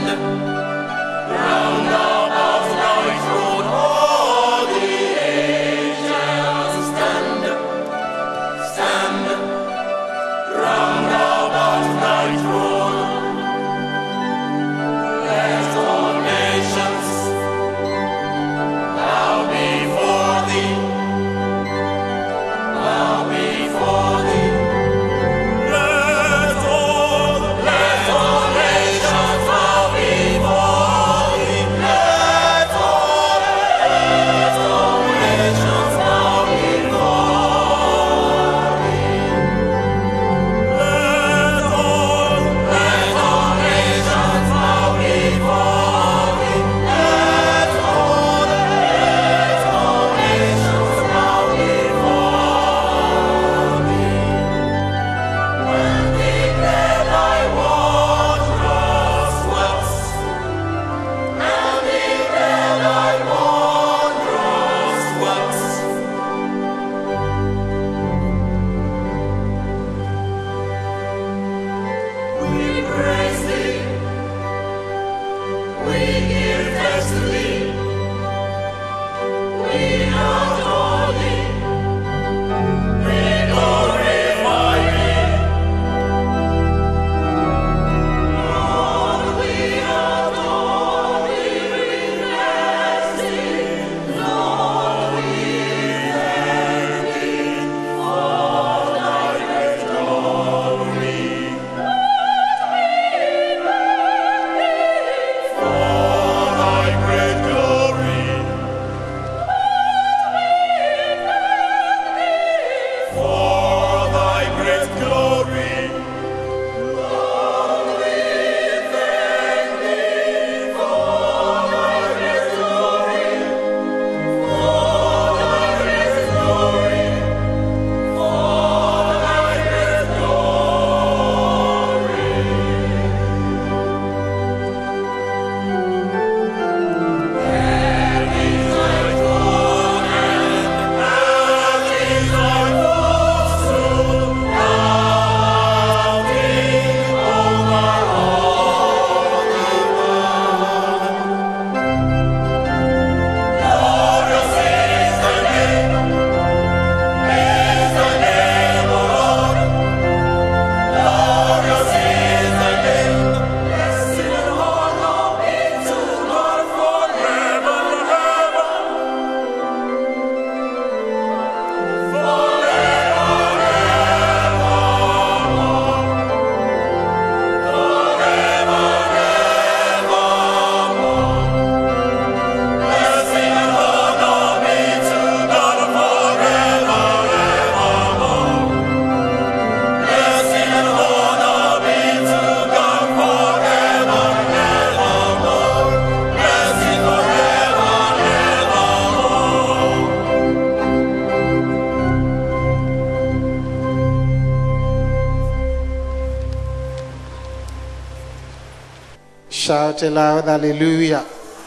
Shout aloud, hallelujah.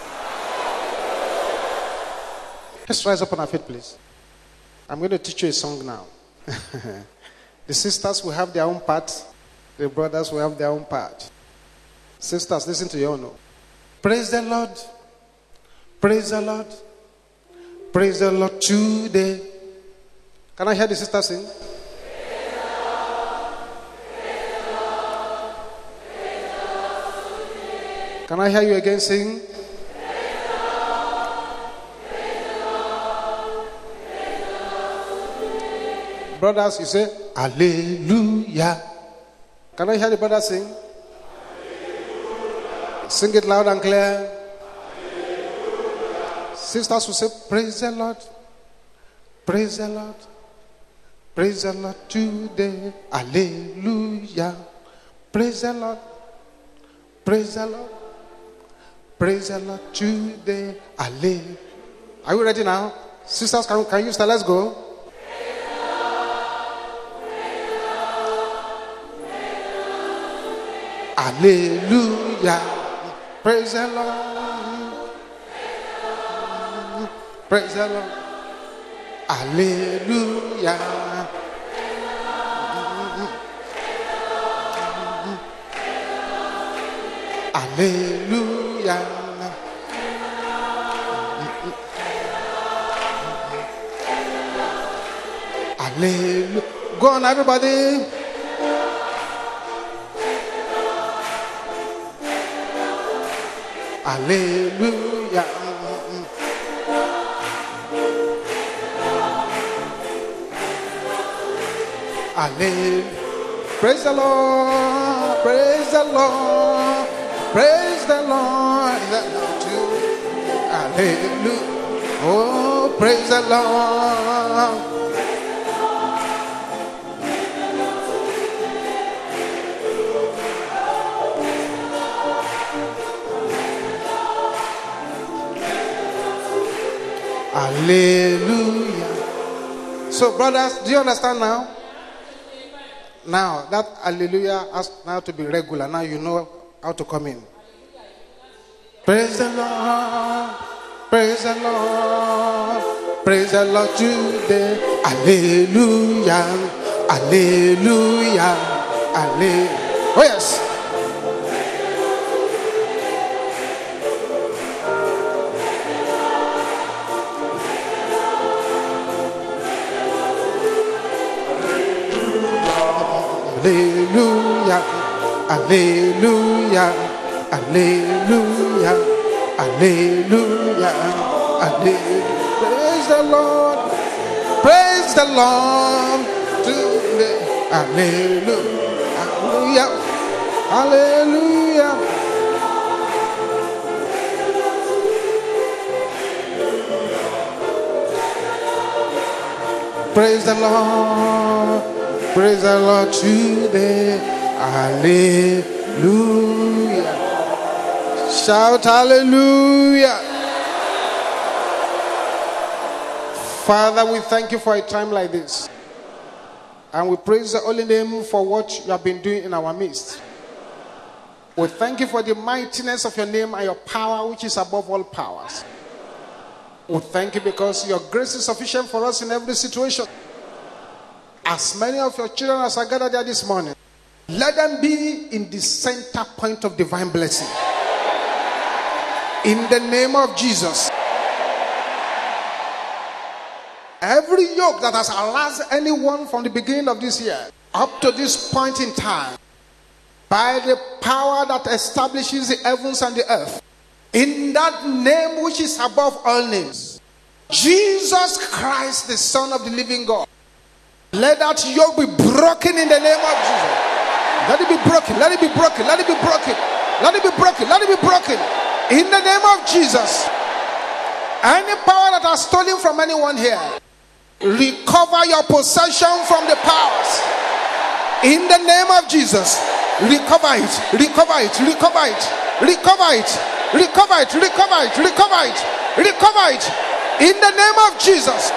Let's rise up on our feet, please. I'm going to teach you a song now. The sisters will have their own part. The brothers will have their own part. Sisters, listen to your own. Praise the Lord. Praise the Lord. Praise the Lord today. Can I hear the sisters sing? Can I hear you again sing? Brothers, you say, hallelujah. Can I hear the brothers sing? Hallelujah. Sing it loud and clear. Hallelujah. Sisters will say, praise the Lord. Praise the Lord. Praise the Lord today. Hallelujah. Praise the Lord. Praise the Lord. Praise the Lord today. Hallelujah. Are you ready now? Sisters, can you start? Let's go. Hallelujah. Praise the Lord. Praise the Lord. Hallelujah. Hallelujah. Hallelujah. Go on, everybody. Hallelujah. Hallelujah. Praise the Lord. Praise the Lord. Praise the Lord. Hallelujah. Oh, praise the Lord. Hallelujah. So, brothers, do you understand now? Now, that hallelujah has now to be regular. Now you know how to come in. Praise the Lord. Praise the Lord. Praise the Lord today. Hallelujah. Hallelujah. Hallelujah. Oh, yes. Hallelujah, hallelujah, hallelujah, hallelujah, hallelujah. Praise the Lord, praise the Lord today. Hallelujah, hallelujah, hallelujah. Praise the Lord. Praise the Lord today. Hallelujah. Shout hallelujah. Father, we thank you for a time like this. And we praise the holy name for what you have been doing in our midst. We thank you for the mightiness of your name and your power, which is above all powers. We thank you because your grace is sufficient for us in every situation. As many of your children as are gathered there this morning, let them be in the center point of divine blessing. In the name of Jesus. Every yoke that has harassed anyone from the beginning of this year up to this point in time, by the power that establishes the heavens and the earth, in that name which is above all names, Jesus Christ, the Son of the living God, let that yoke be broken in the name of Jesus. Let it be broken. Let it be broken. Let it be broken. Let it be broken. Let it be broken. In the name of Jesus. Any power that has stolen from anyone here, recover your possession from the powers. In the name of Jesus. Recover it. Recover it. Recover it. Recover it. Recover it. Recover it. Recover it. Recover it. In the name of Jesus.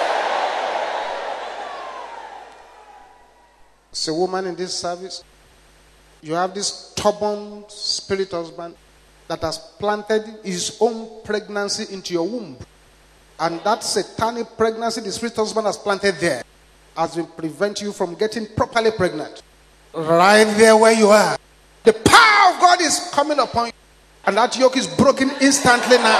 As a woman in this service, you have this stubborn spirit husband that has planted his own pregnancy into your womb. And that satanic pregnancy the spirit husband has planted there has been prevent you from getting properly pregnant. Right there where you are. The power of God is coming upon you. And that yoke is broken instantly now.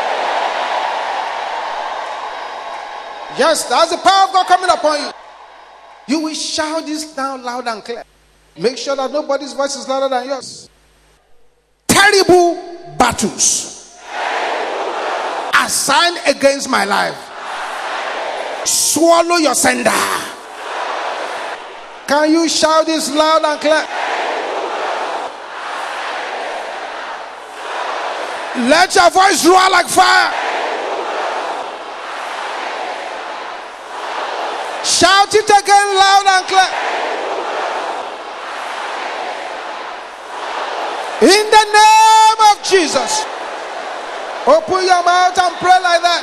Yes, that's the power of God coming upon you. You will shout this down loud and clear. Make sure that nobody's voice is louder than yours. Terrible battles assigned against my life, swallow your sender. Can you shout this loud and clear? Let your voice roar like fire. Shout it again loud and clear. In the name of Jesus. Open your mouth and pray like that.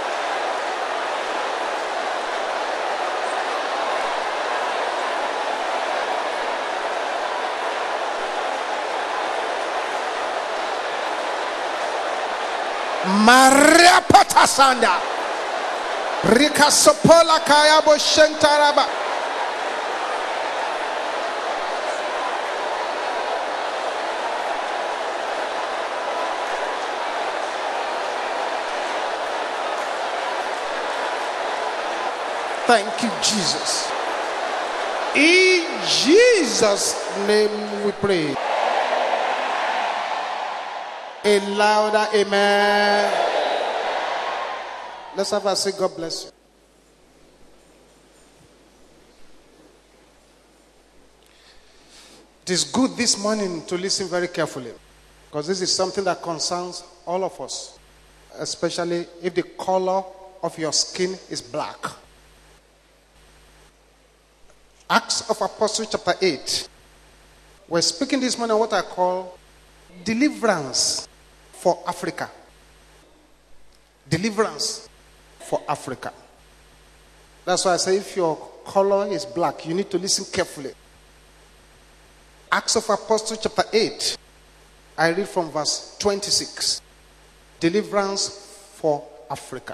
Maria Patasanda. Rika Sopola Kayabo Shentaraba. Thank you, Jesus. In Jesus' name we pray. A louder amen. Let's have a say, God bless you. It is good this morning to listen very carefully, because this is something that concerns all of us, especially if the color of your skin is black. Acts of Apostles chapter 8. We're speaking this morning on what I call deliverance for Africa. Deliverance for Africa. That's why I say if your color is black, you need to listen carefully. Acts of Apostles chapter 8. I read from verse 26. Deliverance for Africa.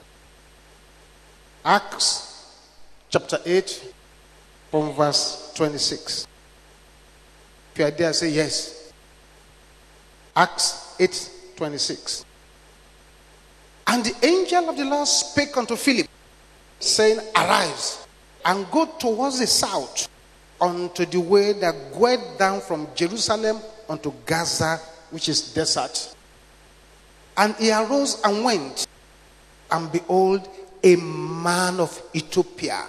Acts chapter 8 from verse 26. If you are there, say yes. Acts 8:26. And the angel of the Lord spake unto Philip, saying, Arise, and go towards the south, unto the way that goeth down from Jerusalem unto Gaza, which is desert. And he arose and went, and behold, a man of Ethiopia.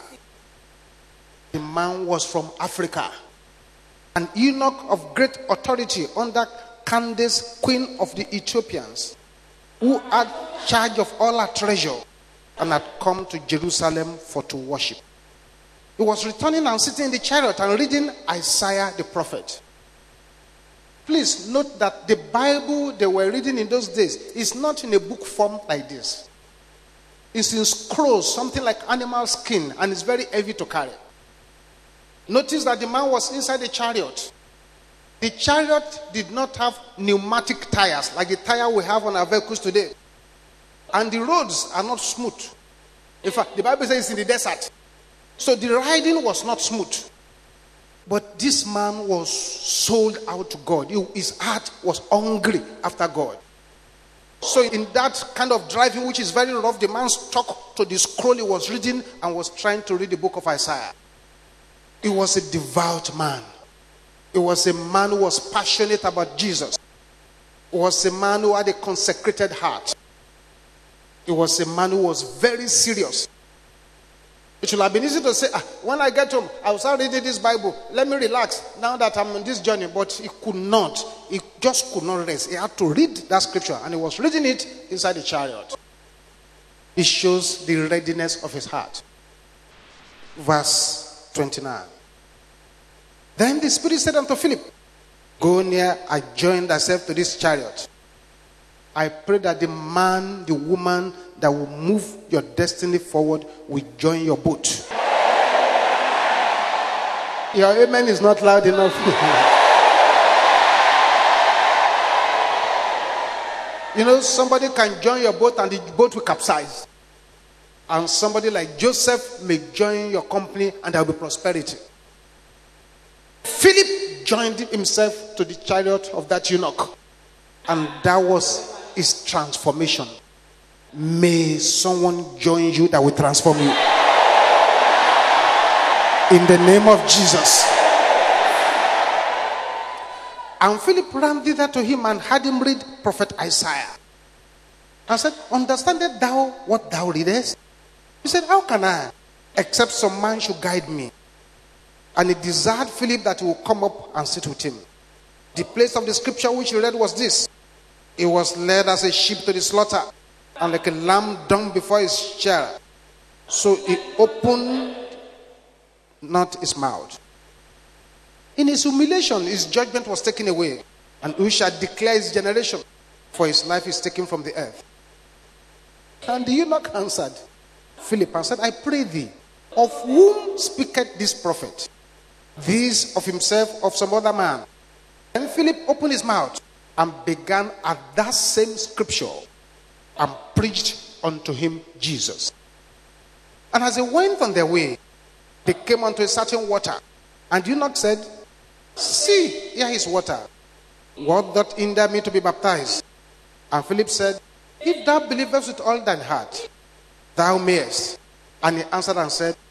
The man was from Africa, an eunuch of great authority under Candace, queen of the Ethiopians, who had charge of all her treasure, and had come to Jerusalem for to worship. He was returning and sitting in the chariot and reading Isaiah the prophet. Please note that the Bible they were reading in those days is not in a book form like this. It's in scrolls, something like animal skin, and it's very heavy to carry. Notice that the man was inside the chariot. The chariot did not have pneumatic tires like the tire we have on our vehicles today. And the roads are not smooth. In fact, the Bible says it's in the desert. So the riding was not smooth. But this man was sold out to God. His heart was hungry after God. So in that kind of driving, which is very rough, the man stuck to the scroll he was reading and was trying to read the book of Isaiah. He was a devout man. He was a man who was passionate about Jesus. He was a man who had a consecrated heart. He was a man who was very serious. It should have been easy to say, when I get home, I will start reading this Bible. Let me relax now that I'm on this journey. But he could not. He just could not rest. He had to read that scripture. And he was reading it inside the chariot. It shows the readiness of his heart. Verse 29. Then the Spirit said unto Philip, Go near, I join thyself to this chariot. I pray that the man, the woman that will move your destiny forward will join your boat. Your amen is not loud enough. You know, somebody can join your boat and the boat will capsize. And somebody like Joseph may join your company and there will be prosperity. Philip joined himself to the chariot of that eunuch. And that was his transformation. May someone join you that will transform you. In the name of Jesus. And Philip ran thither to him and had him read prophet Isaiah. And said, Understandest thou what thou readest? He said, How can I, except some man should guide me? And he desired Philip that he would come up and sit with him. The place of the scripture which he read was this. He was led as a sheep to the slaughter, and like a lamb dumb before his shearer. So he opened not his mouth. In his humiliation, his judgment was taken away. And who shall declare his generation? For his life is taken from the earth. And the eunuch answered Philip and said, I pray thee, of whom speaketh this prophet? This of himself, of some other man? And Philip opened his mouth and began at that same scripture and preached unto him Jesus. And as they went on their way, they came unto a certain water. And the eunuch said, See, here is water. What doth hinder me to be baptized? And Philip said, If thou believest with all thine heart, thou mayest. And he answered and said,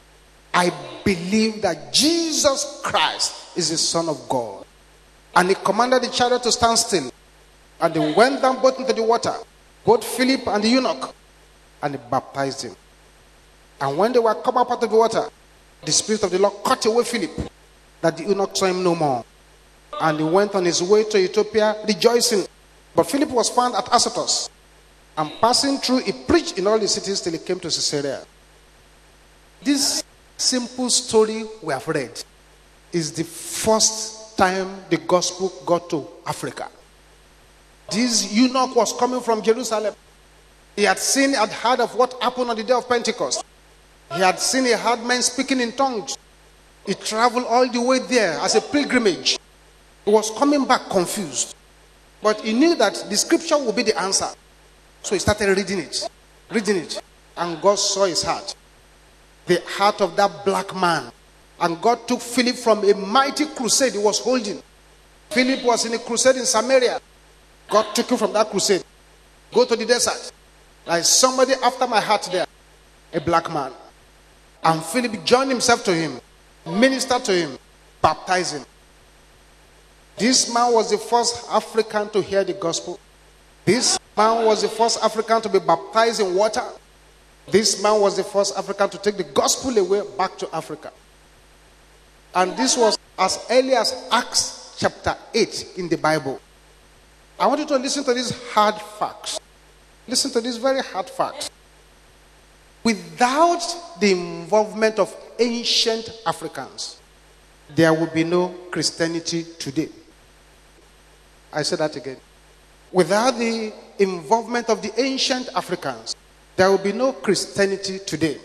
I believe that Jesus Christ is the Son of God. And he commanded the chariot to stand still. And they went down both into the water, both Philip and the eunuch, and he baptized him. And when they were come up out of the water, the Spirit of the Lord cut away Philip, that the eunuch saw him no more. And he went on his way to Ethiopia rejoicing. But Philip was found at Azotus. And passing through, he preached in all the cities till he came to Caesarea. This simple story we have read is the first time the gospel got to Africa. This eunuch was coming from Jerusalem. He had heard of what happened on the day of Pentecost. He heard men speaking in tongues. He traveled all the way there as a pilgrimage. He was coming back confused. But he knew that the scripture would be the answer. So he started reading it. And God saw his heart. The heart of that black man. And God took Philip from a mighty crusade he was holding. Philip was in a crusade in Samaria. God took him from that crusade. Go to the desert. There is somebody after my heart there. A black man. And Philip joined himself to him. Ministered to him. Baptized him. This man was the first African to hear the gospel. This man was the first African to be baptized in water. This man was the first African to take the gospel away back to Africa. And this was as early as Acts chapter 8 in the Bible. I want you to listen to these hard facts. Listen to these very hard facts. Without the involvement of ancient Africans, there will be no Christianity today. I said that again. Without the involvement of the ancient Africans, there will be no Christianity today.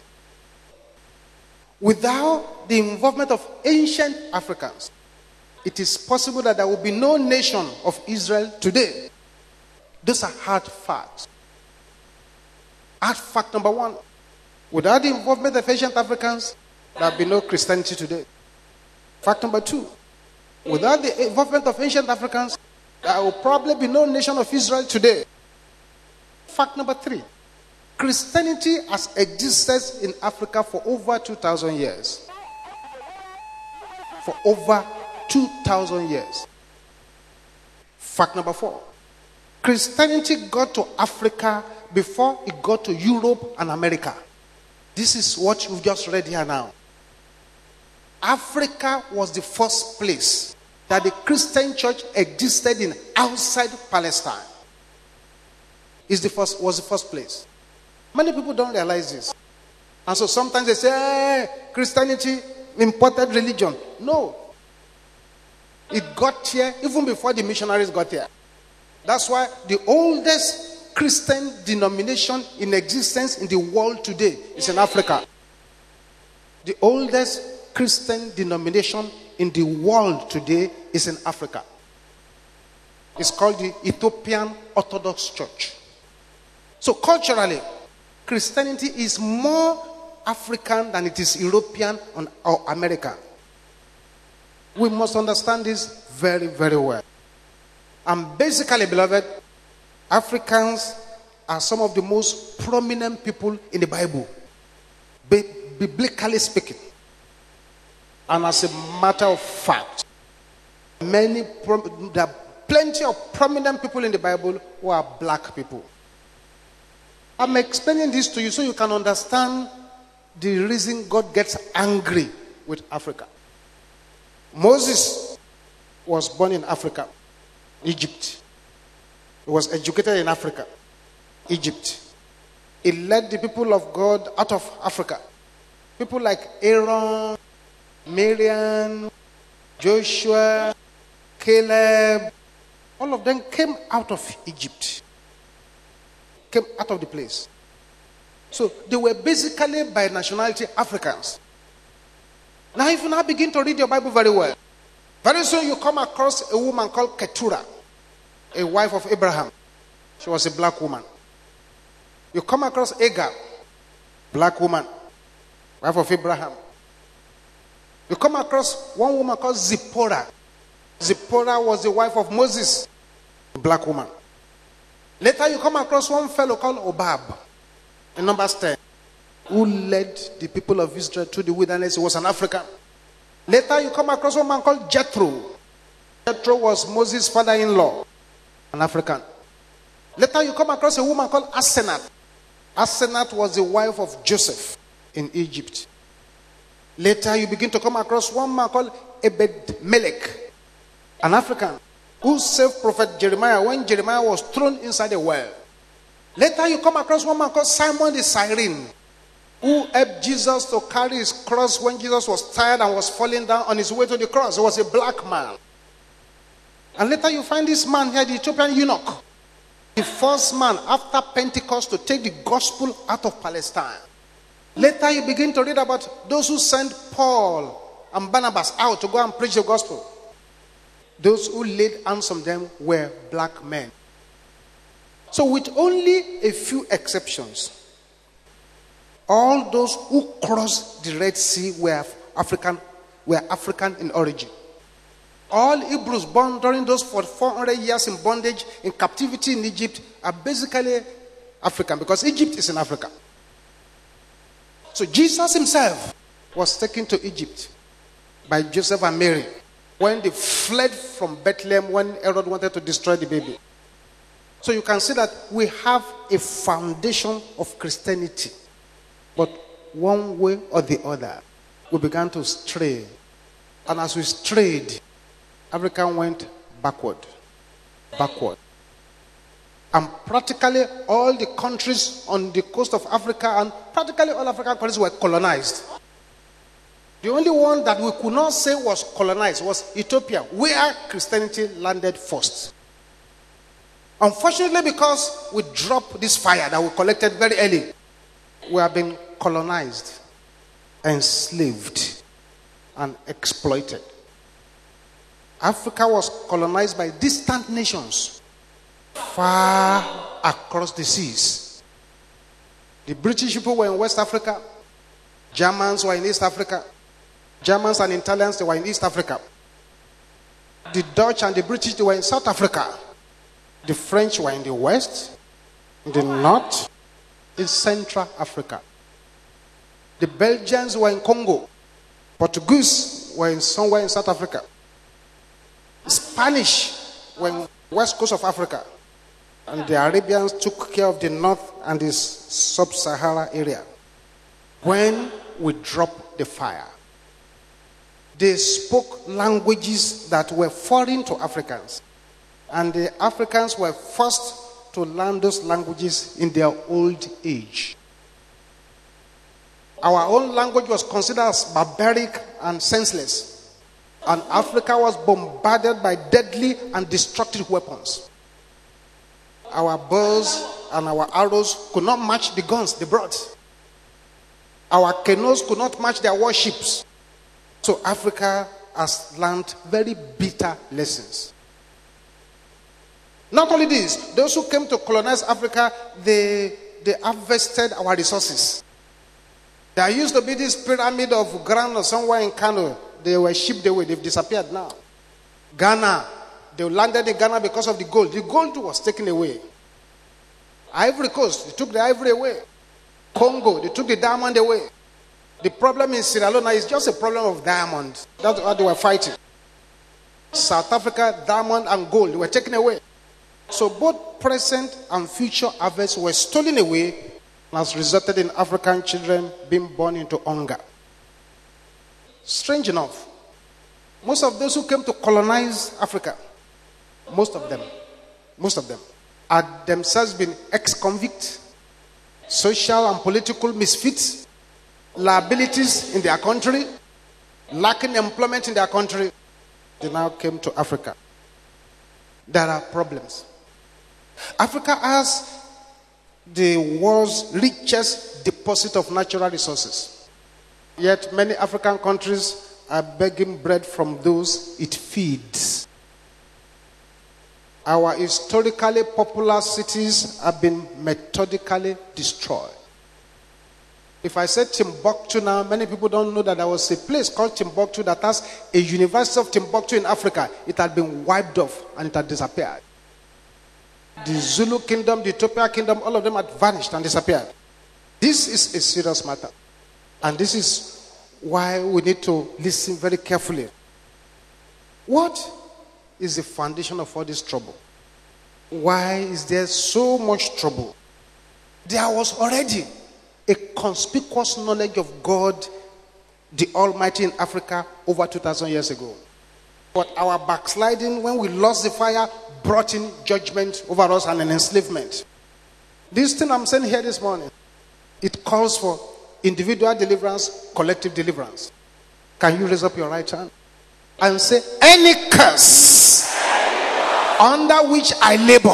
Without the involvement of ancient Africans, it is possible that there will be no nation of Israel today. Those are hard facts. Hard fact number one. Without the involvement of ancient Africans, there will be no Christianity today. Fact number two. Without the involvement of ancient Africans, there will probably be no nation of Israel today. Fact number three. Christianity has existed in Africa for over 2,000 years. For over 2,000 years. Fact number four. Christianity got to Africa before it got to Europe and America. This is what you've just read here now. Africa was the first place that the Christian church existed in outside Palestine. Was the first place. Many people don't realize this. And so sometimes they say, hey, Christianity, imported religion. No. It got here even before the missionaries got here. That's why the oldest Christian denomination in existence in the world today is in Africa. The oldest Christian denomination in the world today is in Africa. It's called the Ethiopian Orthodox Church. So culturally, Christianity is more African than it is European or American. We must understand this very, very well. And basically, beloved, Africans are some of the most prominent people in the Bible, biblically speaking. And as a matter of fact, there are plenty of prominent people in the Bible who are black people. I'm explaining this to you so you can understand the reason God gets angry with Africa. Moses was born in Africa, Egypt. He was educated in Africa, Egypt. He led the people of God out of Africa. People like Aaron, Miriam, Joshua, Caleb, all of them came out of Egypt. Came out of the place. So they were basically by nationality Africans. Now if you now begin to read your Bible very well, very soon you come across a woman called Keturah, a wife of Abraham. She was a black woman. You come across Agar, black woman, wife of Abraham. You come across one woman called Zipporah. Zipporah was the wife of Moses, a black woman. Later you come across one fellow called Obab in Numbers 10. who led the people of Israel through the wilderness. He was an African. Later, you come across one man called Jethro. Jethro was Moses' father-in-law, an African. Later, you come across a woman called Asenath. Asenath was the wife of Joseph in Egypt. Later, you begin to come across one man called Ebed-Melech, an African, who saved Prophet Jeremiah when Jeremiah was thrown inside a well. Later, you come across one man called Simon the Cyrene, who helped Jesus to carry his cross when Jesus was tired and was falling down on his way to the cross. He was a black man. And later you find this man here, the Ethiopian eunuch, the first man after Pentecost to take the gospel out of Palestine. Later you begin to read about those who sent Paul and Barnabas out to go and preach the gospel. Those who laid hands on them were black men. So with only a few exceptions, all those who crossed the Red Sea were African in origin. All Hebrews born during those 400 years in bondage, in captivity in Egypt, are basically African, because Egypt is in Africa. So Jesus himself was taken to Egypt by Joseph and Mary when they fled from Bethlehem when Herod wanted to destroy the baby. So you can see that we have a foundation of Christianity. But one way or the other, we began to stray. And as we strayed, Africa went backward. And practically all the countries on the coast of Africa and practically all African countries were colonized. The only one that we could not say was colonized was Ethiopia, where Christianity landed first. Unfortunately, because we dropped this fire that we collected very early, we have been colonized, enslaved, and exploited. Africa was colonized by distant nations far across the seas. The British people were in West Africa. Germans were in East Africa. Germans and Italians, they were in East Africa. The Dutch and the British, they were in South Africa. The French were in the West, in the North, in Central Africa. The Belgians were in Congo. Portuguese were somewhere in South Africa. Spanish were in West Coast of Africa. And the Arabians took care of the North and the Sub-Sahara area. When we dropped the fire, they spoke languages that were foreign to Africans. And the Africans were forced to learn those languages in their old age. Our own language was considered as barbaric and senseless. And Africa was bombarded by deadly and destructive weapons. Our bows and our arrows could not match the guns they brought. Our canoes could not match their warships. So Africa has learned very bitter lessons. Not only this, those who came to colonize Africa, they harvested our resources. There used to be this pyramid of ground somewhere in Kano. They were shipped away. They've disappeared now. Ghana, they landed in Ghana because of the gold. The gold was taken away. Ivory Coast, they took the ivory away. Congo, they took the diamond away. The problem in Sierra Leone is just a problem of diamond. That's what they were fighting. South Africa, diamond and gold, they were taken away. So both present and future harvests were stolen away and has resulted in African children being born into hunger. Strange enough, most of those who came to colonize Africa, most of them, had themselves been ex-convicts, social and political misfits, liabilities in their country, lacking employment in their country. They now came to Africa. There are problems. Africa has the world's richest deposit of natural resources. Yet many African countries are begging bread from those it feeds. Our historically popular cities have been methodically destroyed. If I say Timbuktu now, many people don't know that there was a place called Timbuktu that has a University of Timbuktu in Africa. It had been wiped off and it had disappeared. The Zulu kingdom, the Ethiopia kingdom, all of them had vanished and disappeared. This is a serious matter. And this is why we need to listen very carefully. What is the foundation of all this trouble? Why is there so much trouble? There was already a conspicuous knowledge of God, the Almighty, in Africa over 2,000 years ago. But our backsliding, when we lost the fire, brought in judgment over us and an enslavement. This thing I'm saying here this morning, it calls for individual deliverance, collective deliverance. Can you raise up your right hand and say, any curse under which I labor,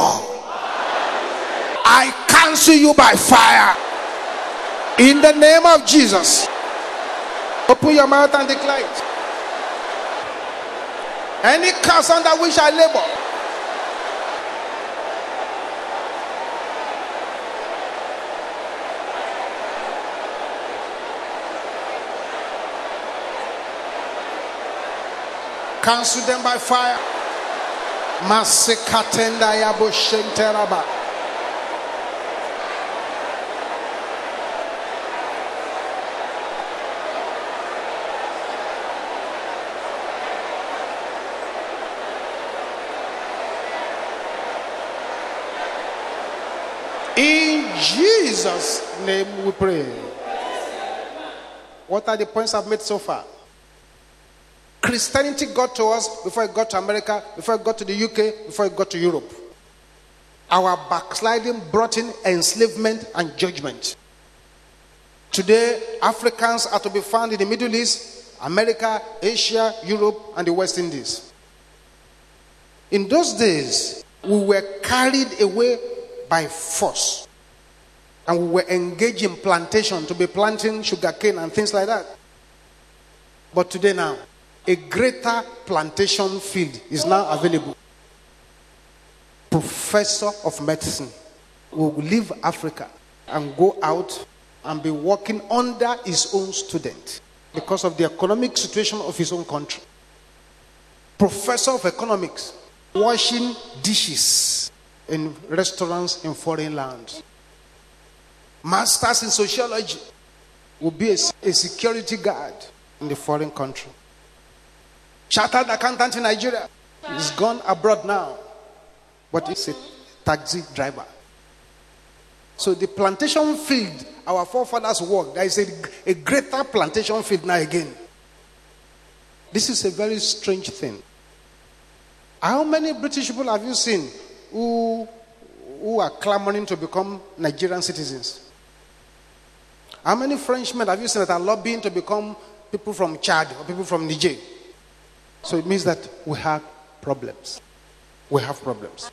I cancel you by fire in the name of Jesus. Open your mouth and declare it. Any curse under which I labor, cancel them by fire. Masekatenda yabo shenteraba. In Jesus' name we pray. What are the points I've made so far? Christianity got to us before it got to America, before it got to the UK, before it got to Europe. Our backsliding brought in enslavement and judgment. Today, Africans are to be found in the Middle East, America, Asia, Europe, and the West Indies. In those days, we were carried away by force. And we were engaged in plantation, to be planting sugarcane and things like that. But today now, a greater plantation field is now available. Professor of medicine will leave Africa and go out and be working under his own student because of the economic situation of his own country. Professor of economics washing dishes in restaurants in foreign lands. Masters in sociology will be a security guard in the foreign country. Chartered accountant in Nigeria is gone abroad now, but it's a taxi driver. So the plantation field our forefathers worked, there is a greater plantation field now again. This is a very strange thing. How many British people have you seen who are clamoring to become Nigerian citizens? How many Frenchmen have you seen that are lobbying to become people from Chad or people from Niger? So it means that we have problems. We have problems.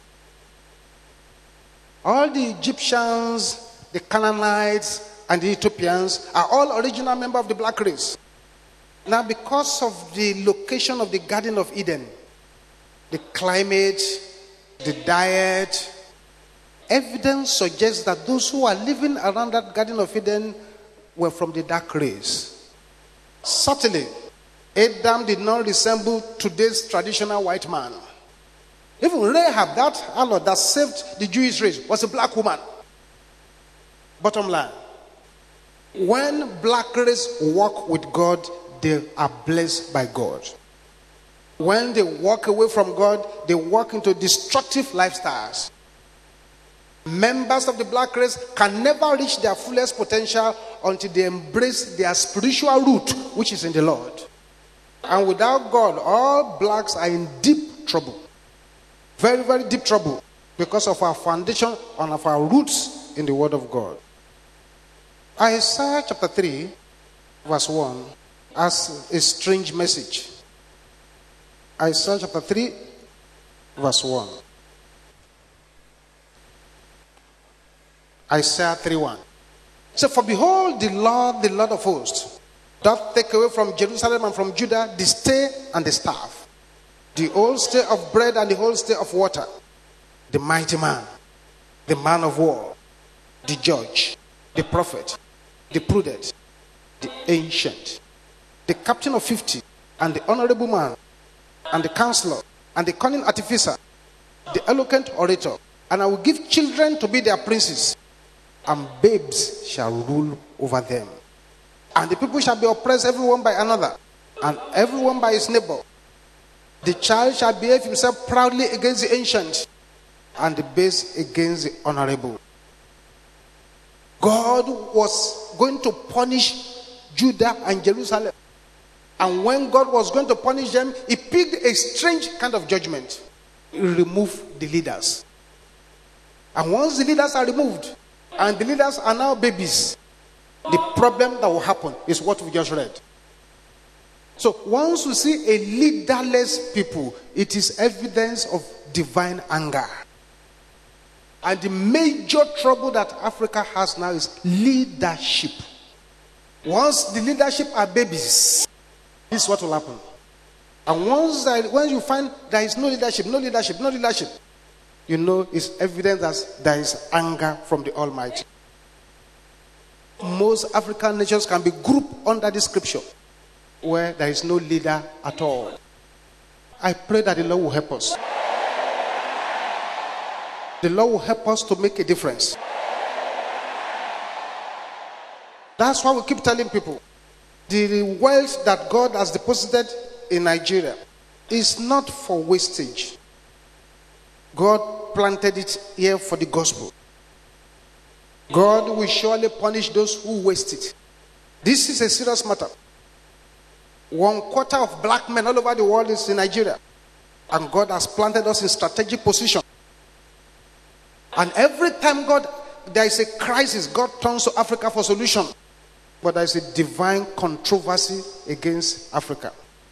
All the Egyptians, the Canaanites, and the Ethiopians are all original members of the black race. Now, because of the location of the Garden of Eden, the climate, the diet, evidence suggests that those who are living around that Garden of Eden were from the dark race. Certainly, Adam did not resemble today's traditional white man. Even Rahab, that harlot that saved the Jewish race, was a black woman. Bottom line, when black race walk with God, they are blessed by God. When they walk away from God, they walk into destructive lifestyles. Members of the black race can never reach their fullest potential until they embrace their spiritual root, which is in the Lord. And without God, all blacks are in deep trouble. Very, very deep trouble. Because of our foundation and of our roots in the Word of God. Isaiah chapter 3, verse 1, has a strange message. Isaiah chapter 3, verse 1. Isaiah 3:1. So, for behold, the Lord of hosts, doth take away from Jerusalem and from Judah the stay and the staff, the old stay of bread and the old stay of water, the mighty man, the man of war, the judge, the prophet, the prudent, the ancient, the captain of 50, and the honorable man, and the counselor, and the cunning artificer, the eloquent orator. And I will give children to be their princes, and babes shall rule over them. And the people shall be oppressed, everyone by another, and everyone by his neighbor. The child shall behave himself proudly against the ancient, and the base against the honorable. God was going to punish Judah and Jerusalem. And when God was going to punish them, he picked a strange kind of judgment. He removed the leaders. And once the leaders are removed, and the leaders are now babies, the problem that will happen is what we just read. So once we see a leaderless people, it is evidence of divine anger. And the major trouble that Africa has now is leadership. Once the leadership are babies, this is what will happen. And when you find there is no leadership, you know it's evidence that there is anger from the Almighty. Most African nations can be grouped under this scripture where there is no leader at all. I pray that the Lord will help us. The Lord will help us to make a difference. That's why we keep telling people the wealth that God has deposited in Nigeria is not for wastage. God planted it here for the gospel. God will surely punish those who waste it. This is a serious matter. 1/4 of black men all over the world is in Nigeria. And God has planted us in strategic position. And every time there is a crisis, God turns to Africa for solution. But there is a divine controversy against Africa.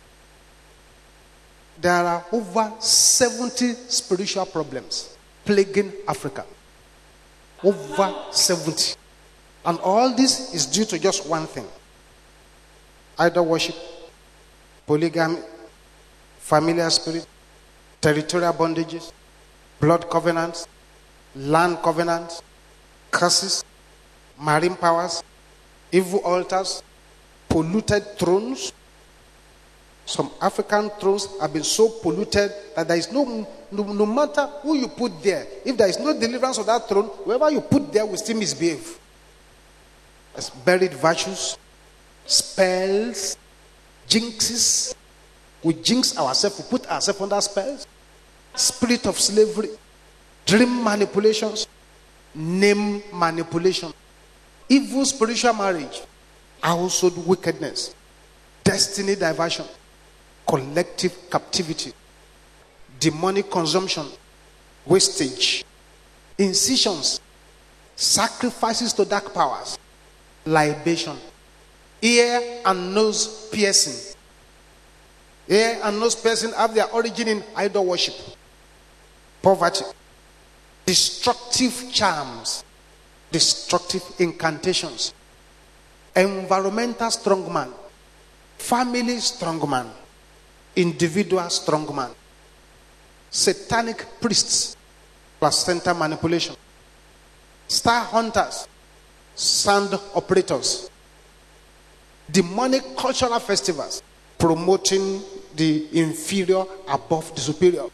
There are over 70 spiritual problems plaguing Africa. Over 70. And all this is due to just one thing. Idol worship, polygamy, familiar spirit, territorial bondages, blood covenants, land covenants, curses, marine powers, evil altars, polluted thrones. Some African thrones have been so polluted that there is no matter who you put there, if there is no deliverance of that throne, whoever you put there will still misbehave. There's buried virtues, spells, jinxes. We jinx ourselves, we put ourselves under spells. Spirit of slavery, dream manipulations, name manipulation, evil spiritual marriage, household wickedness, destiny diversion, collective captivity, demonic consumption, wastage, incisions, sacrifices to dark powers, libation, ear and nose piercing. Ear and nose piercing have their origin in idol worship, poverty, destructive charms, destructive incantations, environmental strongman, family strongman, individual strongman, satanic priests, placenta manipulation, star hunters, sound operators, demonic cultural festivals promoting the inferior above the superior,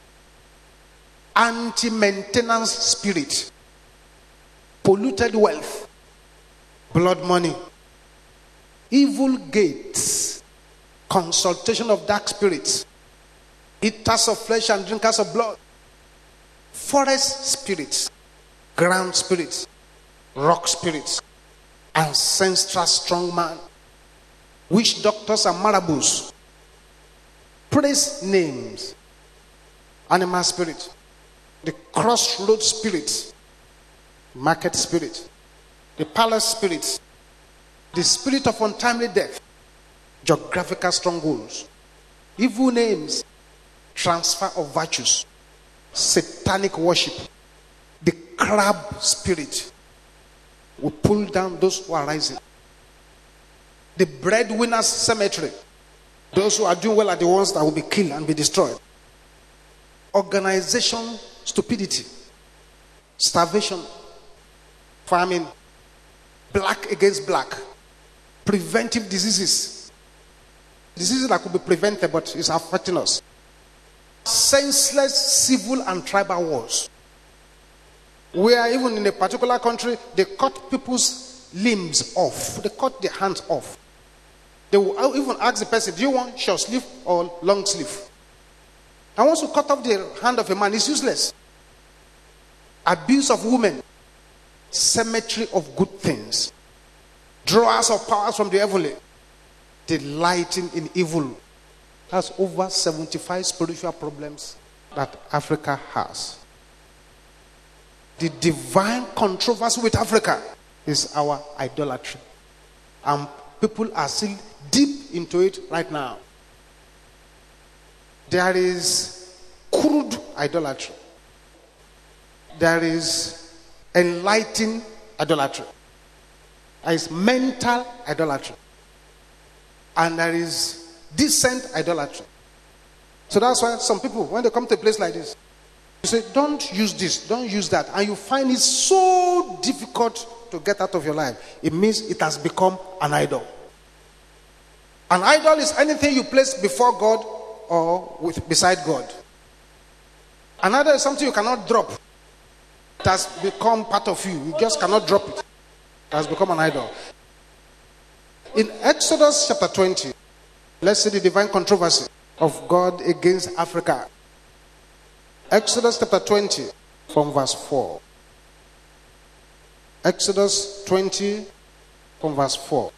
anti-maintenance spirit, polluted wealth, blood money, evil gates, consultation of dark spirits, eaters of flesh and drinkers of blood, forest spirits, ground spirits, rock spirits, ancestral strongman, witch doctors and marabouts, praise names, animal spirit, the crossroad spirit, market spirit, the palace spirit, the spirit of untimely death, geographical strongholds, evil names, transfer of virtues, satanic worship, the crab spirit will pull down those who are rising. The breadwinners cemetery, those who are doing well are the ones that will be killed and be destroyed. Organization stupidity, starvation, famine, black against black, preventive diseases that could be prevented but is affecting us, senseless civil and tribal wars, where even in a particular country, they cut people's limbs off. They cut their hands off. They will even ask the person, do you want short sleeve or long sleeve? And once you cut off the hand of a man, it's useless. Abuse of women. Cemetery of good things. Drawers of powers from the heavenly. Delighting in evil. That's over 75 spiritual problems that Africa has. The divine controversy with Africa is our idolatry. And people are still deep into it right now. There is crude idolatry. There is enlightened idolatry. There is mental idolatry. And there is decent idolatry. So that's why some people, when they come to a place like this, you say, don't use this, don't use that. And you find it so difficult to get out of your life. It means it has become an idol. An idol is anything you place before God or beside God. An idol is something you cannot drop. It has become part of you. You just cannot drop it. It has become an idol. In Exodus chapter 20, let's see the divine controversy of God against Africa. Exodus chapter 20 from verse 4. Exodus 20 from verse 4.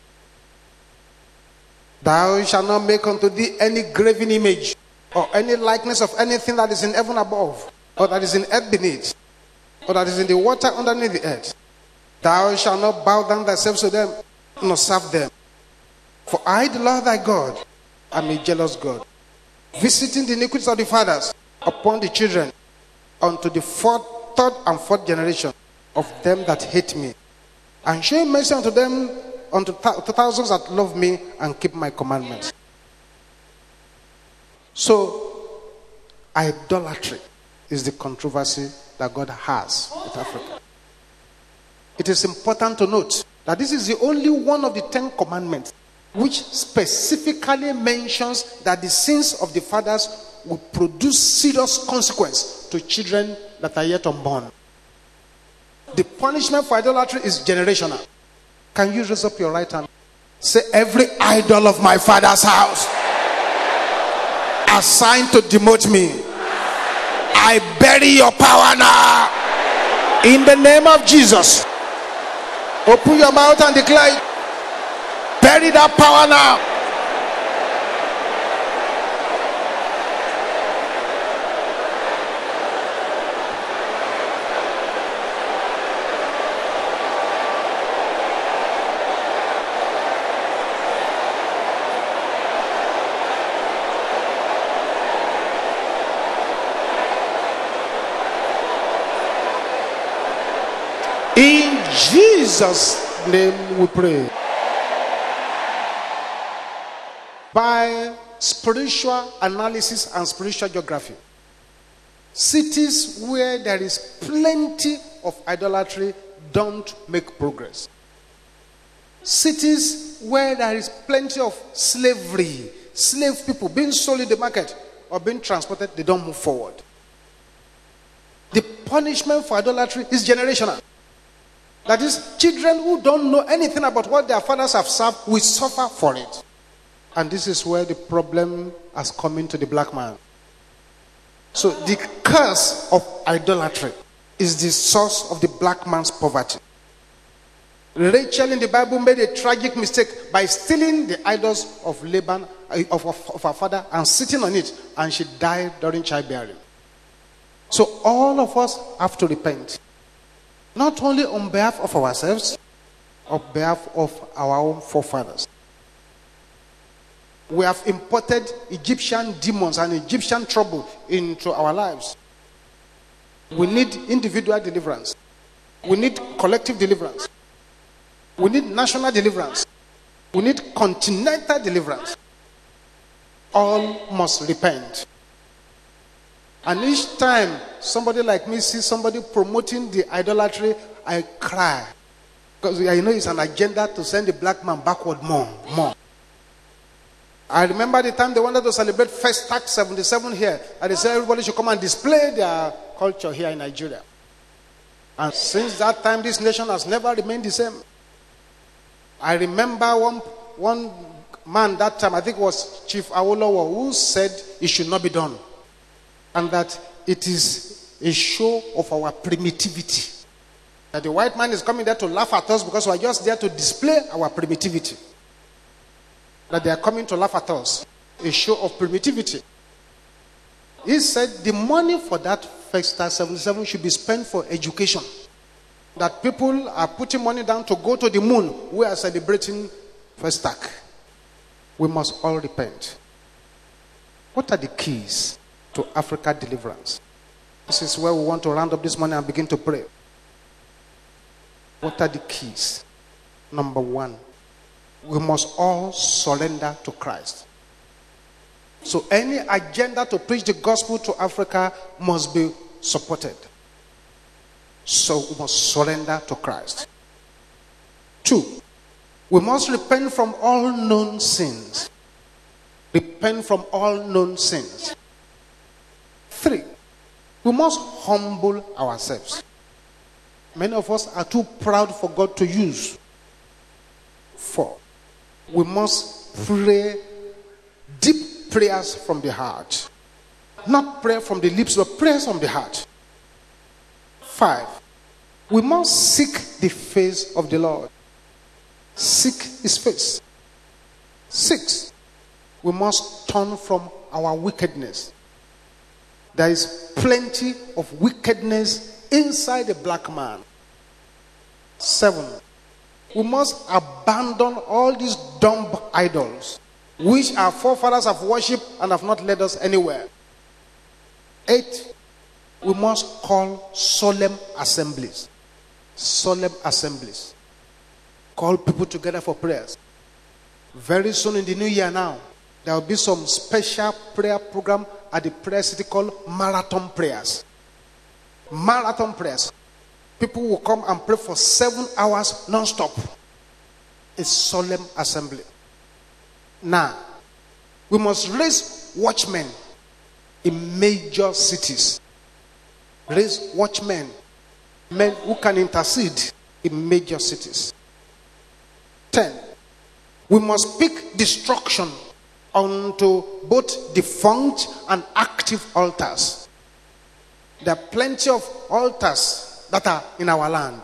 Thou shalt not make unto thee any graven image or any likeness of anything that is in heaven above, or that is in earth beneath, or that is in the water underneath the earth. Thou shalt not bow down thyself to them, nor serve them. For I, the Lord thy God, am a jealous God, visiting the iniquities of the fathers upon the children, unto the third and fourth generation of them that hate me, and showing mercy unto them, unto thousands that love me and keep my commandments. So, idolatry is the controversy that God has with Africa. It is important to note that this is the only one of the 10 commandments which specifically mentions that the sins of the fathers will produce serious consequence to children that are yet unborn. The punishment for idolatry is generational. Can you raise up your right hand? Say, every idol of my father's house assigned to demote me, I bury your power now. In the name of Jesus. Open your mouth and declare, bury that power now. In Jesus' name we pray. By spiritual analysis and spiritual geography, cities where there is plenty of idolatry don't make progress. Cities where there is plenty of slavery, slave people being sold in the market or being transported, they don't move forward. The punishment for idolatry is generational. That is, children who don't know anything about what their fathers have served will suffer for it. And this is where the problem has come into the black man. So the curse of idolatry is the source of the black man's poverty. Rachel in the Bible made a tragic mistake by stealing the idols of Laban, of her father, and sitting on it, and she died during childbearing. So all of us have to repent. Not only on behalf of ourselves, on behalf of our own forefathers. We have imported Egyptian demons and Egyptian trouble into our lives. We need individual deliverance. We need collective deliverance. We need national deliverance. We need continental deliverance. All must repent. And each time somebody like me sees somebody promoting the idolatry, I cry. Because I know it's an agenda to send the black man backward more. I remember the time they wanted to celebrate Festac 77 here. And they said everybody should come and display their culture here in Nigeria. And since that time, this nation has never remained the same. I remember one man that time, I think it was Chief Awolowo, who said it should not be done. And that it is a show of our primitivity. That the white man is coming there to laugh at us because we are just there to display our primitivity. That they are coming to laugh at us. A show of primitivity. He said the money for that Festa 77 should be spent for education. That people are putting money down to go to the moon. We are celebrating Festac. We must all repent. What are the keys to Africa deliverance? This is where we want to round up this morning and begin to pray. What are the keys? Number one, we must all surrender to Christ. So any agenda to preach the gospel to Africa must be supported. So we must surrender to Christ. 2, we must repent from all known sins. Repent from all known sins. 3, we must humble ourselves. Many of us are too proud for God to use. 4, we must pray deep prayers from the heart. Not prayer from the lips, but prayers from the heart. 5, we must seek the face of the Lord. Seek his face. 6, we must turn from our wickedness. There is plenty of wickedness inside the black man. 7, we must abandon all these dumb idols which our forefathers have worshipped and have not led us anywhere. 8, we must call solemn assemblies. Solemn assemblies. Call people together for prayers. Very soon in the new year now, there will be some special prayer program at the prayer city called marathon prayers. Marathon prayers. People will come and pray for 7 hours non-stop. A solemn assembly. Now, we must raise watchmen in major cities. Raise watchmen, men who can intercede in major cities. 10, we must speak destruction unto both defunct and active altars. There are plenty of altars that are in our land.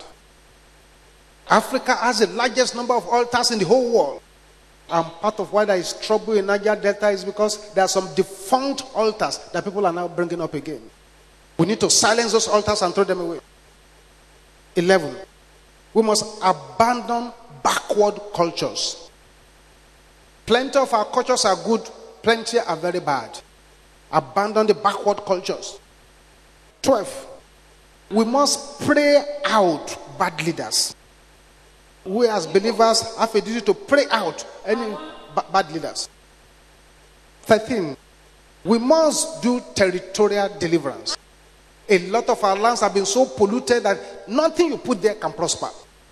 Africa has the largest number of altars in the whole world. And part of why there is trouble in Niger Delta is because there are some defunct altars that people are now bringing up again. We need to silence those altars and throw them away. 11, we must abandon backward cultures. Plenty of our cultures are good, plenty are very bad. Abandon the backward cultures. 12, we must pray out bad leaders. We as believers have a duty to pray out any bad leaders. 13, we must do territorial deliverance. A lot of our lands have been so polluted that nothing you put there can prosper.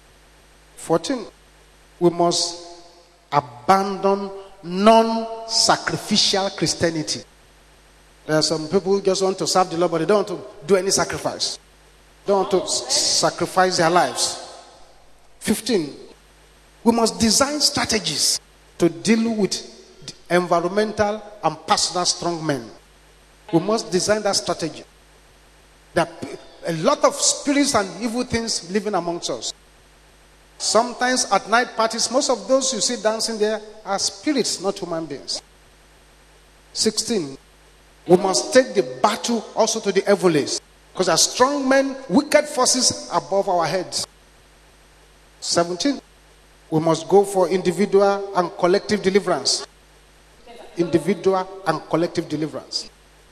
14, we must abandon non-sacrificial Christianity. There are some people who just want to serve the Lord, but they don't want to do any sacrifice. They don't want to sacrifice their lives. 15, we must design strategies to deal with environmental and personal strong men. We must design that strategy. There are a lot of spirits and evil things living amongst us. Sometimes at night parties, most of those you see dancing there are spirits, not human beings. 16, we must take the battle also to the heavens, because there are strong men, wicked forces above our heads. 17, we must go for individual and collective deliverance. Individual and collective deliverance.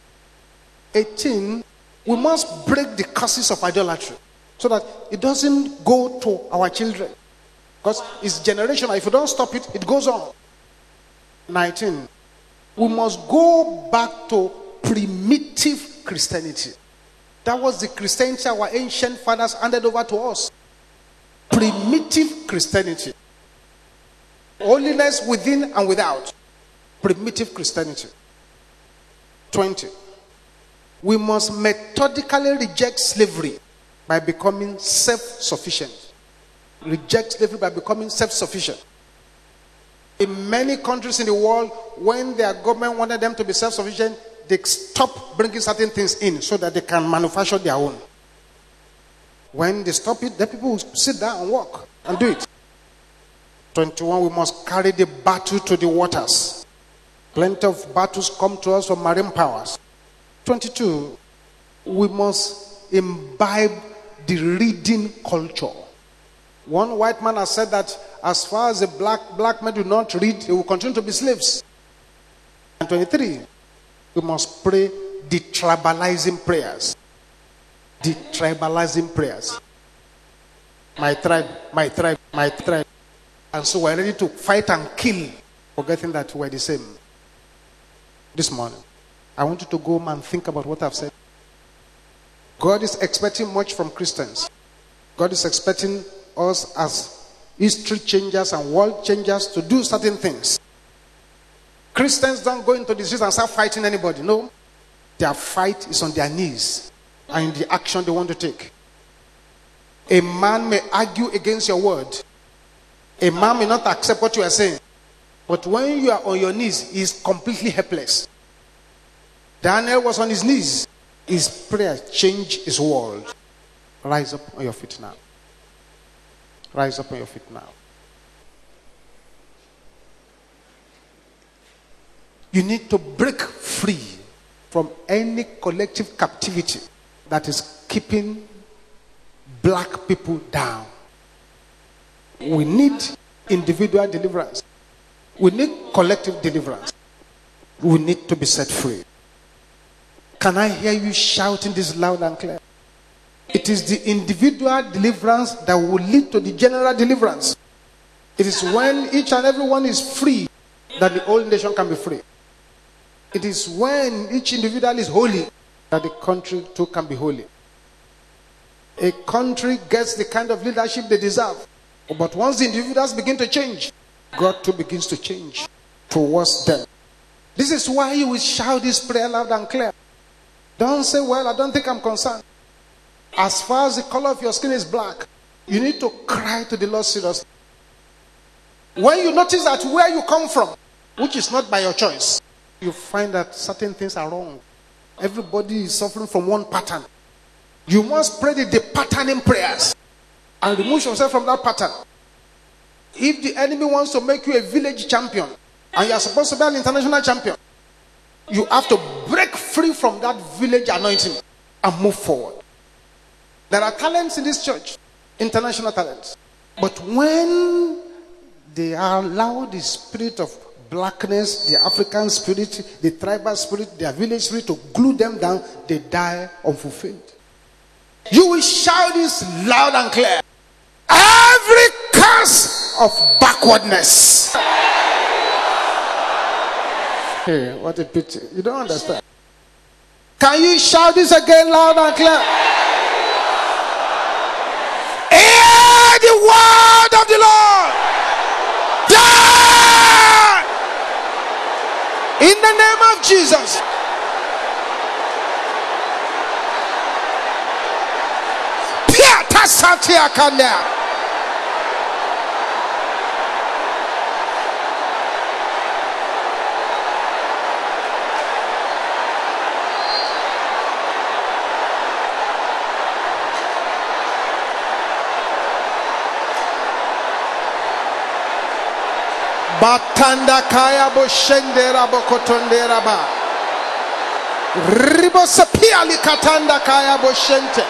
18, we must break the curses of idolatry so that it doesn't go to our children. Because it's generational. If you don't stop it, it goes on. 19, we must go back to primitive Christianity. That was the Christianity our ancient fathers handed over to us. Primitive Christianity. Holiness within and without. Primitive Christianity. 20, we must methodically reject slavery by becoming self-sufficient. Reject slavery by becoming self-sufficient. In many countries in the world, when their government wanted them to be self-sufficient, they stopped bringing certain things in so that they can manufacture their own. When they stop it, the people will sit down and work and do it. 21, we must carry the battle to the waters. Plenty of battles come to us from marine powers. 22, we must imbibe the reading culture. One white man has said that as far as the black men do not read, they will continue to be slaves. And 23, we must pray the tribalizing prayers. The tribalizing prayers. My tribe, my tribe, my tribe. And so we're ready to fight and kill, forgetting that we're the same. This morning, I want you to go home and think about what I've said. God is expecting much from Christians. God is expecting us as history changers and world changers to do certain things. Christians don't go into the streets and start fighting anybody. No. Their fight is on their knees and in the action they want to take. A man may argue against your word. A man may not accept what you are saying. But when you are on your knees, he is completely helpless. Daniel was on his knees. His prayer changed his world. Rise up on your feet now. Rise up on your feet now. You need to break free from any collective captivity that is keeping black people down. We need individual deliverance. We need collective deliverance. We need to be set free. Can I hear you shouting this loud and clear? It is the individual deliverance that will lead to the general deliverance. It is when each and every one is free that the whole nation can be free. It is when each individual is holy that the country too can be holy. A country gets the kind of leadership they deserve. But once the individuals begin to change, God too begins to change towards them. This is why you will shout this prayer loud and clear. Don't say, well, I don't think I'm concerned. As far as the color of your skin is black, you need to cry to the Lord seriously. When you notice that where you come from, which is not by your choice, you find that certain things are wrong. Everybody is suffering from one pattern. You must pray the patterning prayers and remove yourself from that pattern. If the enemy wants to make you a village champion and you are supposed to be an international champion, you have to break free from that village anointing and move forward. There are talents in this church, international talents. But when they allow the spirit of blackness, the African spirit, the tribal spirit, their village spirit to glue them down, they die unfulfilled. You will shout this loud and clear. Every curse of backwardness. Hey, what a pity. You don't understand. Can you shout this again loud and clear? Hear the word of the Lord. Die! In the name of Jesus. Piata Satia Kanda. Batanda kaya bo shendera bo kotondera ba. Ribo sapia likatanda kaya bo shente.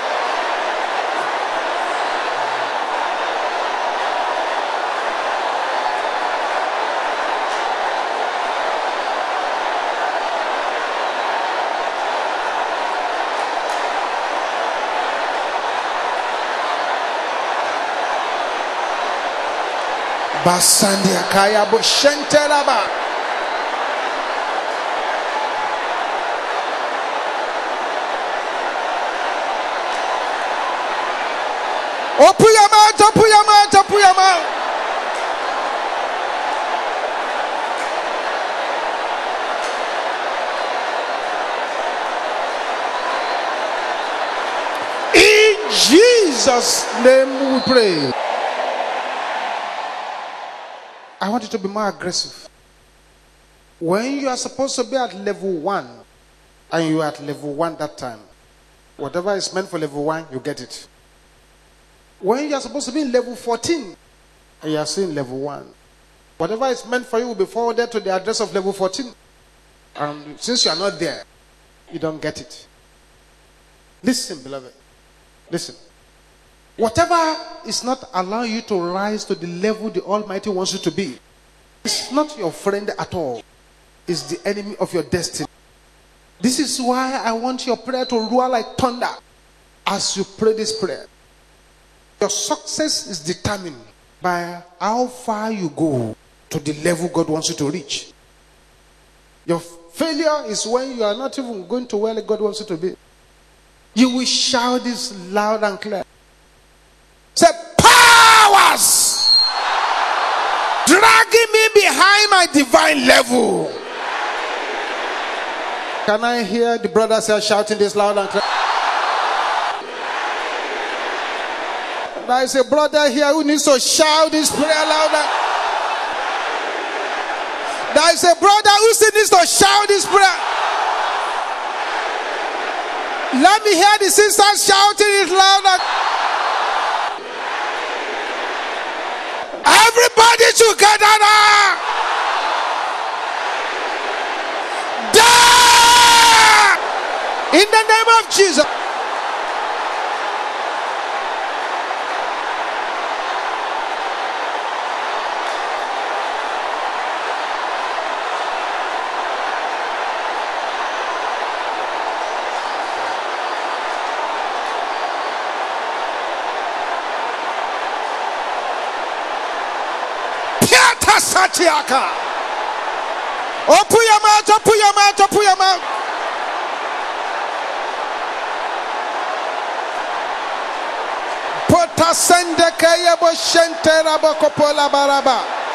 Basandia kaya bo shentera ba. Open your mouth, open your mouth, open your mouth. In Jesus' Jesus' name we pray. I want you to be more aggressive. When you are supposed to be at level 1, and you are at level 1 that time, whatever is meant for level 1, you get it. When you are supposed to be in level 14, and you are still in level 1, whatever is meant for you will be forwarded to the address of level 14. And since you are not there, you don't get it. Listen, beloved. Listen. Whatever is not allowing you to rise to the level the Almighty wants you to be, it's not your friend at all. It's the enemy of your destiny. This is why I want your prayer to roar like thunder as you pray this prayer. Your success is determined by how far you go to the level God wants you to reach. Your failure is when you are not even going to where God wants you to be. You will shout this loud and clear. Say, powers dragging me behind my divine level. Can I hear the brothers here shouting this loud and clear? There is a brother here who needs to shout this prayer louder. There is a brother who still needs to shout this prayer. Let me hear the sisters shouting it louder. Everybody together now. In the name of Jesus. Piata Satiaka. Open your mouth, open your mouth, open your mouth. Potasende kaya bo shentera bo kopola baraba.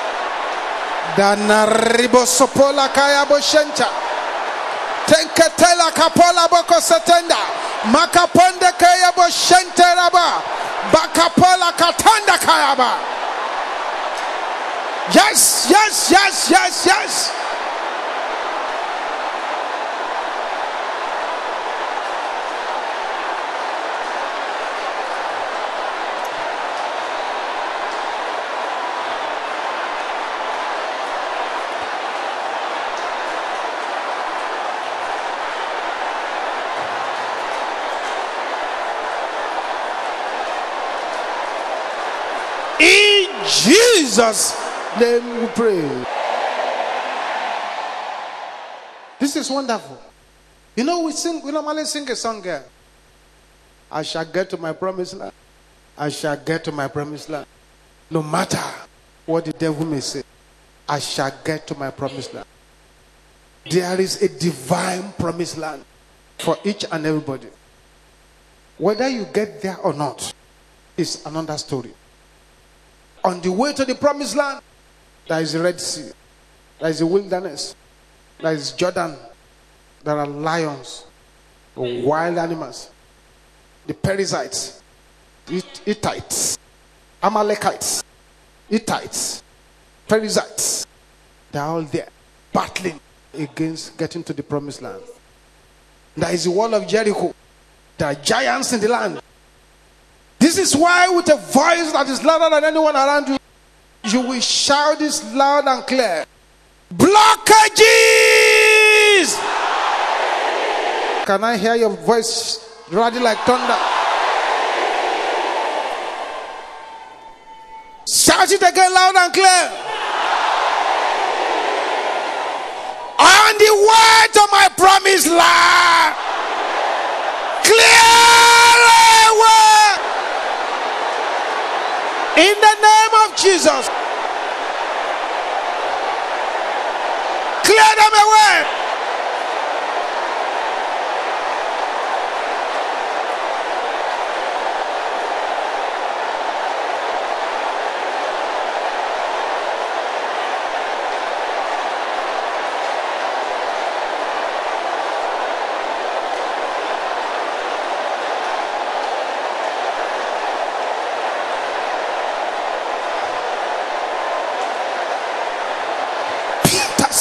Dana ribo sopola kaya bo shenta. Tenketela kapola boko setenda. Makaponde kaya bo shentera ba. Bakapola katanda kaya ba. Yes, yes, yes, yes, yes. In Jesus' name we pray. This is wonderful. You know, we normally sing a song here. I shall get to my promised land. I shall get to my promised land. No matter what the devil may say, I shall get to my promised land. There is a divine promised land for each and everybody. Whether you get there or not is another story. On the way to the promised land, there is the Red Sea, there is the wilderness, there is Jordan, there are lions, wild animals, the Perizzites, Hittites, Amalekites, Hittites, Perizzites. They are all there battling against getting to the promised land. There is the wall of Jericho. There are giants in the land. This is why, with a voice that is louder than anyone around you, you will shout this loud and clear. Blockages! Can I hear your voice ready like thunder? Shout it again loud and clear. On the way to my promised land, clear away. In the name of Jesus, clear them away.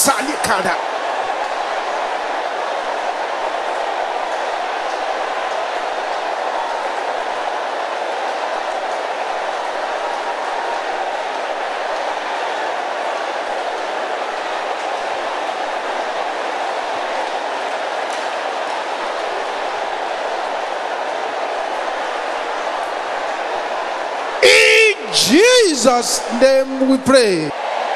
Salikada. Jesus' name we pray.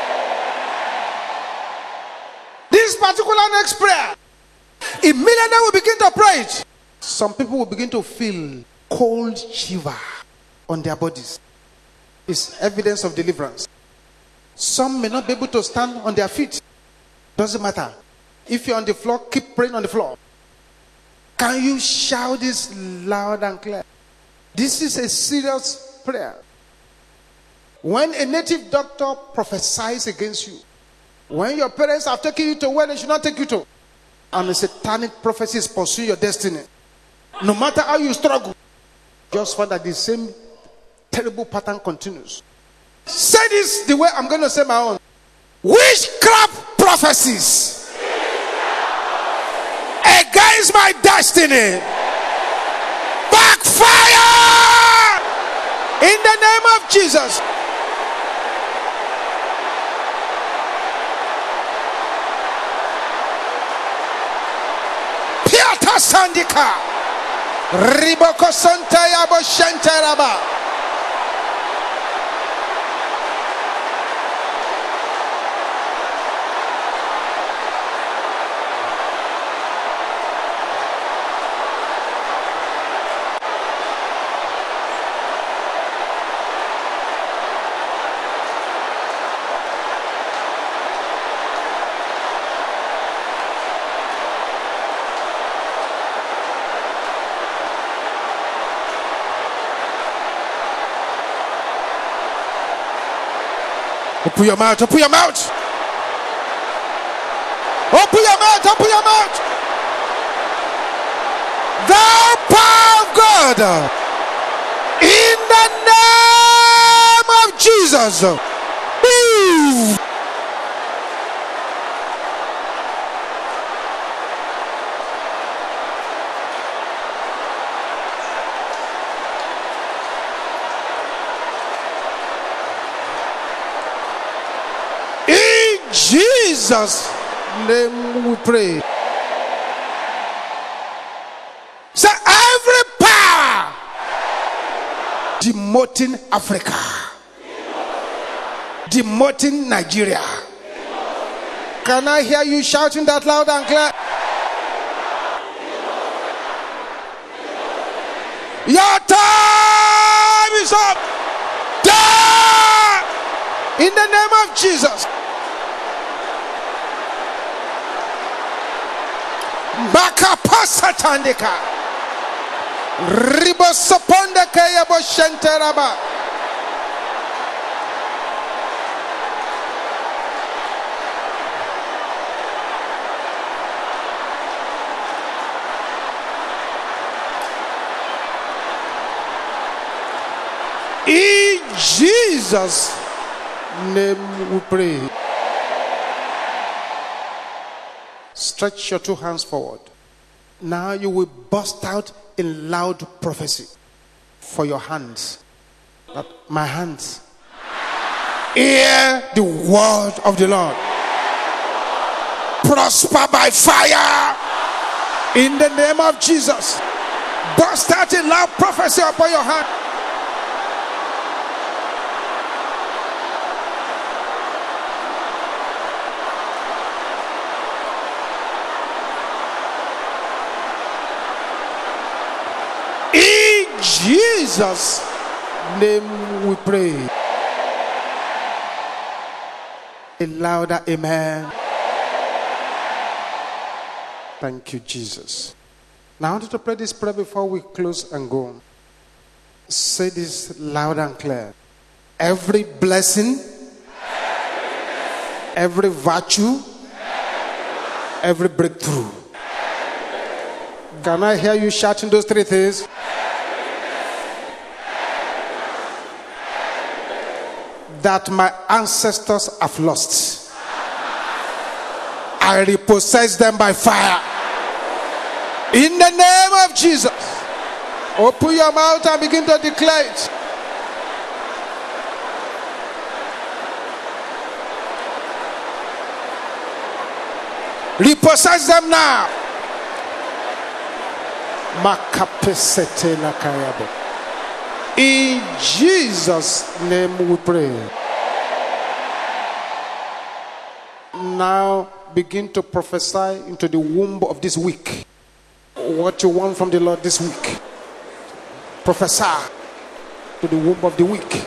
This particular next prayer, immediately we begin to pray it, some people will begin to feel cold shiver on their bodies. It's evidence of deliverance. Some may not be able to stand on their feet. Doesn't matter. If you're on the floor, keep praying on the floor. Can you shout this loud and clear? This is a serious prayer. When a native doctor prophesies against you, when your parents have taken you to where they should not take you to, and a satanic prophecy is pursuing your destiny, no matter how you struggle, just find that the same terrible pattern continues. Say this the way I'm going to say my own. Witchcraft prophecies against my destiny backfire in the name of Jesus. Sandika Riboko Santa Yabo Shantaraba. Open your mouth, open your mouth. Open your mouth, open your mouth. The power of God in the name of Jesus. Move. Jesus' name we pray. So every power demoting Africa, demoting Nigeria. Can I hear you shouting that loud and clear? Your time is up. Die in the name of Jesus. Bakapasatandika Ribosoponda Kayabo Shantaraba. In Jesus' name we pray. Stretch your two hands forward. Now you will burst out in loud prophecy for your hands. That my hands hear the word of the Lord. Prosper by fire in the name of Jesus. Burst out in loud prophecy upon your hand. Jesus' name we pray. A louder amen. Thank you, Jesus. Now I want you to pray this prayer before we close and go. Say this loud and clear. Every blessing, every virtue, every breakthrough. Can I hear you shouting those three things? That my ancestors have lost. I repossess them by fire. In the name of Jesus. Open your mouth and begin to declare it. Repossess them now. In Jesus' name we pray. Now begin to prophesy into the womb of this week. What you want from the Lord this week. Prophesy to the womb of the week.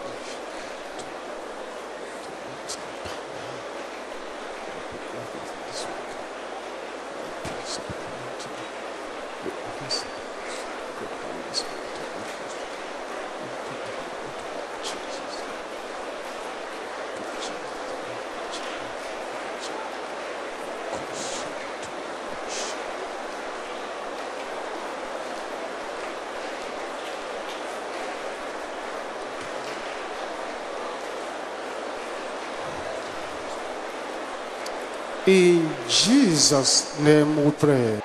In Jesus' name we pray.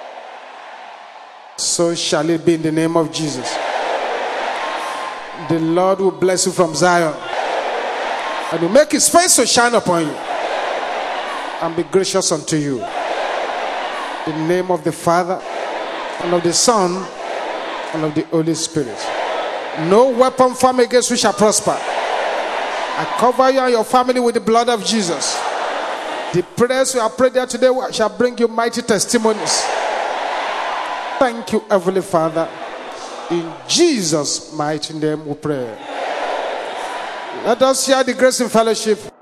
So shall it be in the name of Jesus. The Lord will bless you from Zion and will make his face to shine upon you and be gracious unto you. In the name of the Father and of the Son and of the Holy Spirit. No weapon formed against you shall prosper. I cover you and your family with the blood of Jesus. The prayers we have prayed there today shall bring you mighty testimonies. Thank you, Heavenly Father. In Jesus' mighty name we pray. Let us share the grace in fellowship.